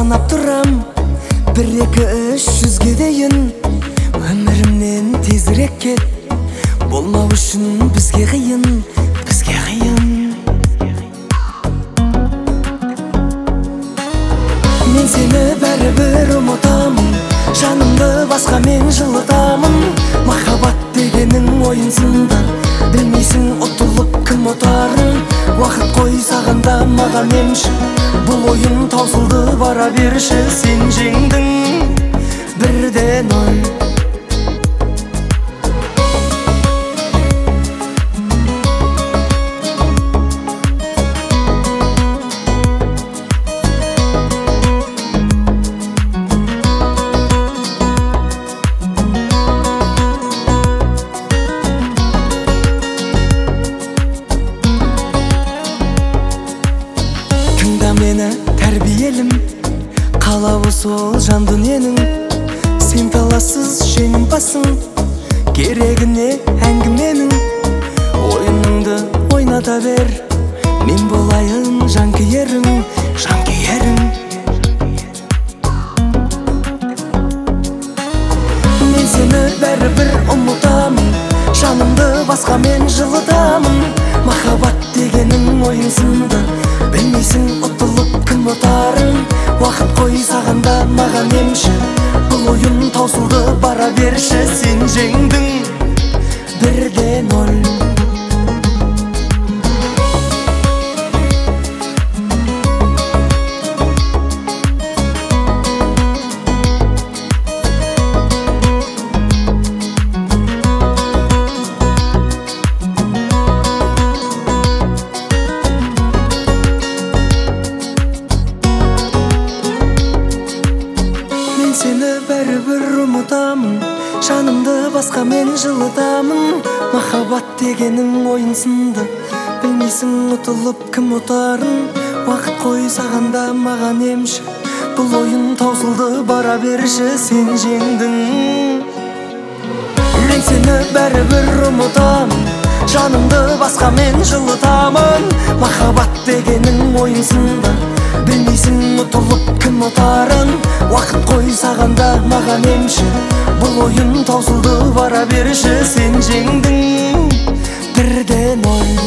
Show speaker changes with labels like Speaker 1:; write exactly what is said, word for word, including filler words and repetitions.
Speaker 1: санап турам, бир эки үч жүзгө дейин. Өмүрүмден тезирээк кет, болмау үчүн бизге кыйын, бизге кыйын. Мен сени бәрібір ұмытамын, жанымды басқа мен жылытамын. Махаббат дегенің ойынсында, білмейсің ұтылып кім ұтарын. Уақыт қой сағанда маған емші, бұл ойын таусылды бара берші. Сен жеңдің бірден ой. Мені тәрбиелім, қалауы сол жан дүниенің. Сен талассыз жеңімпазсың, керегіне әңгіменің. Ойыныңды ойната бер, мен болайын жанкүйерің, жанкүйерің. Мен сені бәрібір ұмытамын, жанымды басқа мен жылытамын. Махаббат дегенің ойынсында, білмейсің ұтылып кім ұтарын. Уақыт қой сағанда маған емші, бұл ойын таусылды бара берші. Сен жеңдің бірде ноль. Сені бәрібір ұмытамын, жанымды басқа мен жылытамын. Махаббат дегенің ойынсында, білмейсің ұтылып кім ұтарын. Уақыт қой сағанда маған емші, бұл ойын таусылды бара берші. Сен жеңдің. Мен сені бәрібір ұмытамын, жанымды басқа мен жылытамын. Махаббат дегенің ойынсында, білмейсің ұтылып кім ұтарын. Уақыт қой сағанда маған емші, бұл ойын таусылды бара берші. Сен жеңдің бірден ой.